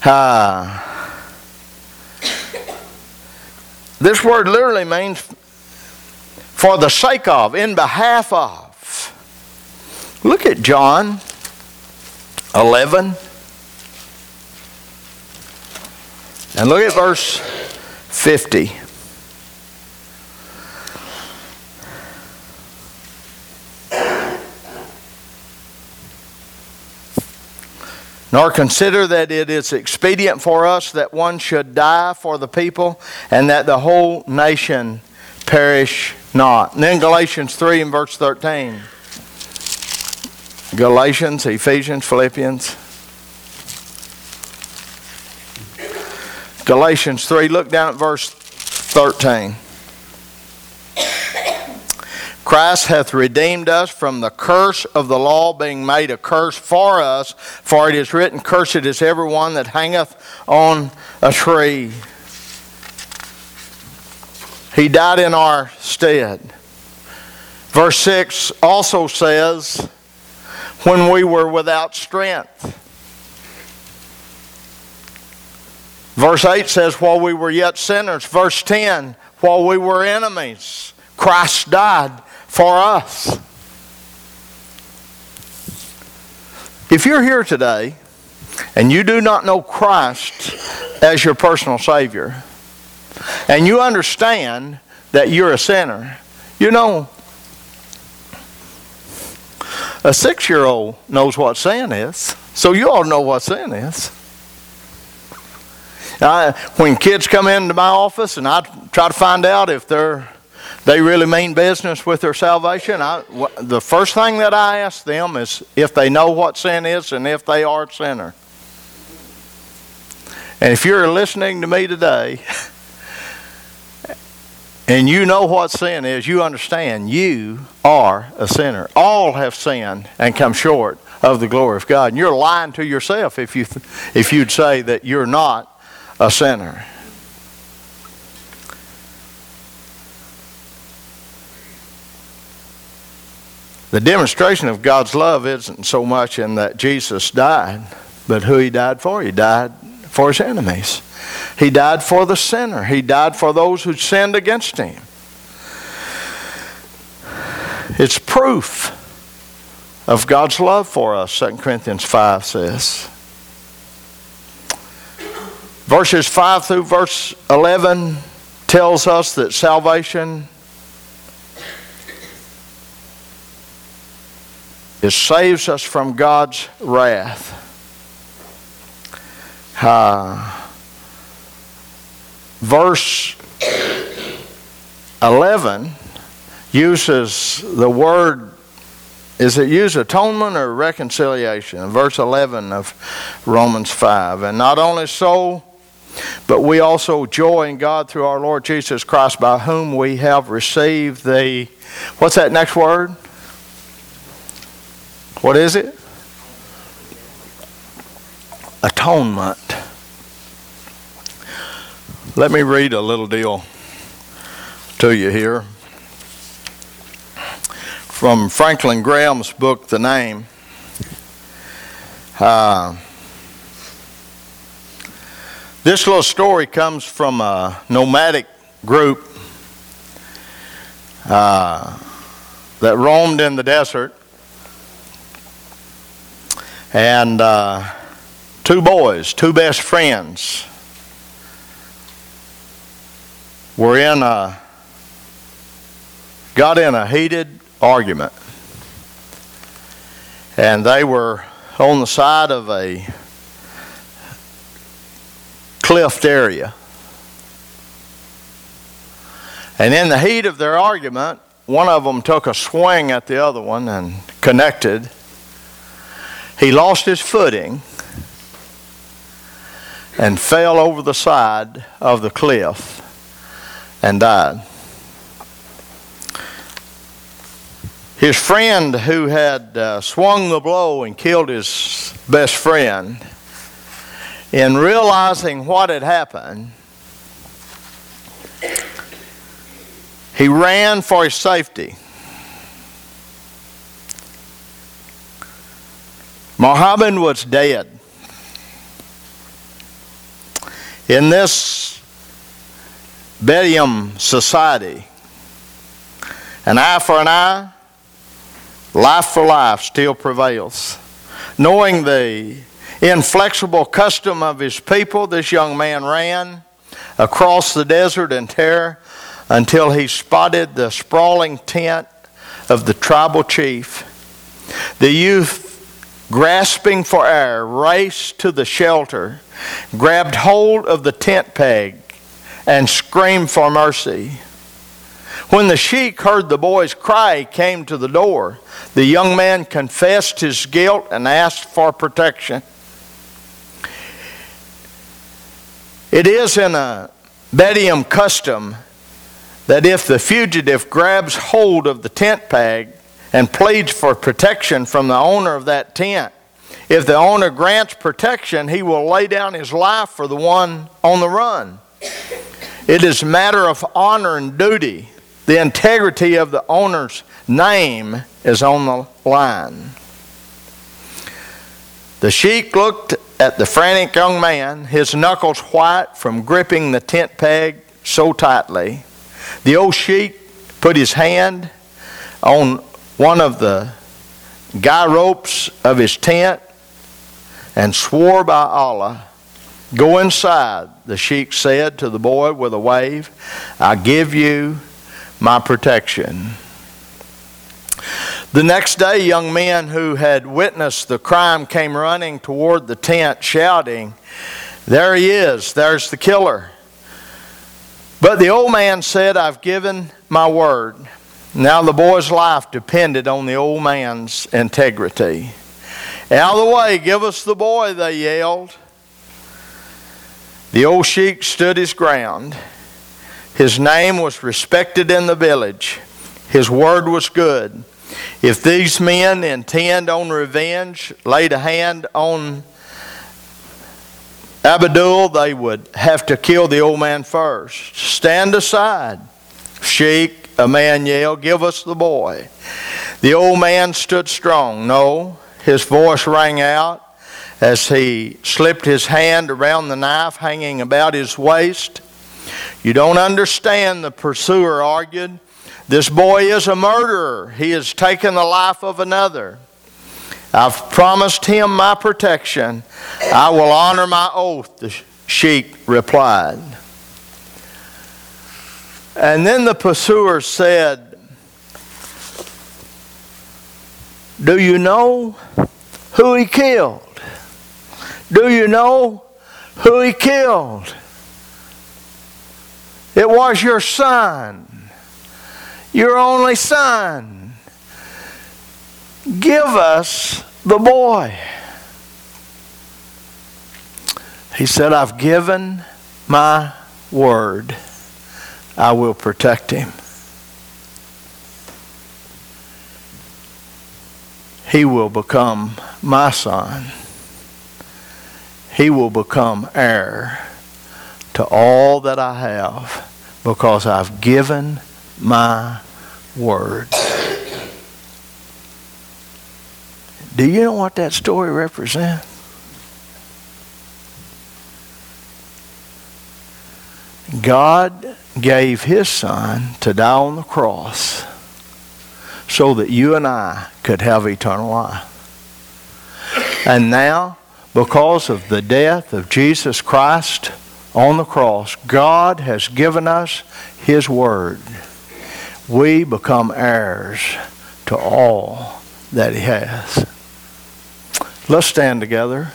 This word literally means for the sake of, in behalf of. Look at John 11. And look at verse 50. Nor consider that it is expedient for us that one should die for the people, and that the whole nation perish not. And then Galatians 3 and verse 13. Galatians, Ephesians, Philippians. Galatians 3, look down at verse 13. Christ hath redeemed us from the curse of the law, being made a curse for us. For it is written, Cursed is every one that hangeth on a tree. He died in our stead. Verse 6 also says, when we were without strength. Verse 8 says, while we were yet sinners. Verse 10, while we were enemies, Christ died for us. If you're here today and you do not know Christ as your personal Savior, and you understand that you're a sinner, you know, a 6-year-old knows what sin is. So you all know what sin is. When kids come into my office and I try to find out if they really mean business with their salvation, the first thing that I ask them is if they know what sin is and if they are a sinner. And if you're listening to me today and you know what sin is, you understand you are a sinner. All have sinned and come short of the glory of God. And you're lying to yourself if you'd say that you're not a sinner. The demonstration of God's love isn't so much in that Jesus died, but who He died for. He died for His enemies. He died for the sinner. He died for those who sinned against Him. It's proof of God's love for us, 2 Corinthians 5 says. Verses 5 through verse 11 tells us that salvation saves us from God's wrath. Verse 11 uses the word, is it use atonement or reconciliation? Verse 11 of Romans 5. And not only so, but we also joy in God through our Lord Jesus Christ, by whom we have received the, what's that next word? What is it? Atonement. Let me read a little deal to you here from Franklin Graham's book, The Name. This little story comes from a nomadic group that roamed in the desert. And two boys, two best friends, got in a heated argument. And they were on the side of a cliffed area. And in the heat of their argument, one of them took a swing at the other one and connected. He lost his footing and fell over the side of the cliff and died. His friend who had swung the blow and killed his best friend, in realizing what had happened, he ran for his safety. Muhammad was dead. In this Bedouin society, an eye for an eye, life for life still prevails. Knowing the inflexible custom of his people, this young man ran across the desert in terror until he spotted the sprawling tent of the tribal chief. The youth, grasping for air, raced to the shelter, grabbed hold of the tent peg, and screamed for mercy. When the sheik heard the boy's cry, he came to the door. The young man confessed his guilt and asked for protection. It is in a Bedouin custom that if the fugitive grabs hold of the tent peg and pleads for protection from the owner of that tent, if the owner grants protection, he will lay down his life for the one on the run. It is a matter of honor and duty. The integrity of the owner's name is on the line. The sheik looked at the frantic young man, his knuckles white from gripping the tent peg so tightly. The old sheik put his hand on one of the guy ropes of his tent and swore by Allah, "Go inside," the sheik said to the boy with a wave. "I give you my protection." The next day, young men who had witnessed the crime came running toward the tent, shouting, "There he is, there's the killer." But the old man said, "I've given my word." Now the boy's life depended on the old man's integrity. "Out of the way, give us the boy," they yelled. The old sheik stood his ground. His name was respected in the village. His word was good. If these men intend on revenge, laid a hand on Abdul, they would have to kill the old man first. "Stand aside, sheik," a man yelled. "Give us the boy." The old man stood strong. No, his voice rang out as he slipped his hand around the knife hanging about his waist. "You don't understand," the pursuer argued. "This boy is a murderer. He has taken the life of another. I've promised him my protection. I will honor my oath," the sheik replied. And then the pursuer said, "Do you know who he killed? Do you know who he killed? It was your son, your only son. Give us the boy." He said, "I've given my word. I will protect him. He will become my son. He will become heir to all that I have because I've given my word." Do you know what that story represents? God gave his son to die on the cross so that you and I could have eternal life. And now, because of the death of Jesus Christ on the cross, God has given us his word. We become heirs to all that he has. Let's stand together.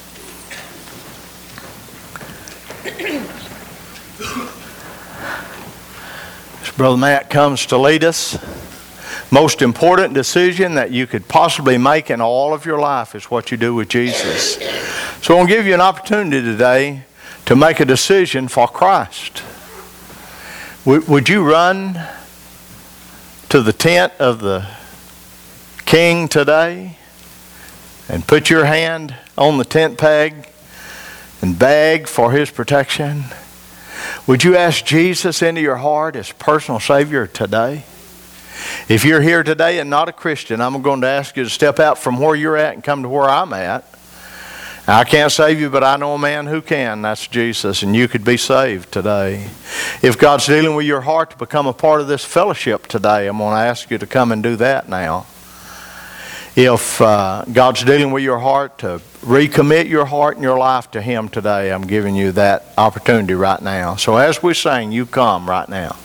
As Brother Matt comes to lead us, most important decision that you could possibly make in all of your life is what you do with Jesus. So I want to give you an opportunity today to make a decision for Christ. Would you run to the tent of the King today and put your hand on the tent peg and beg for his protection? Would you ask Jesus into your heart as personal Savior today? If you're here today and not a Christian, I'm going to ask you to step out from where you're at and come to where I'm at. I can't save you, but I know a man who can. That's Jesus, and you could be saved today. If God's dealing with your heart to become a part of this fellowship today, I'm going to ask you to come and do that now. If God's dealing with your heart to recommit your heart and your life to Him today, I'm giving you that opportunity right now. So as we sing, you come right now.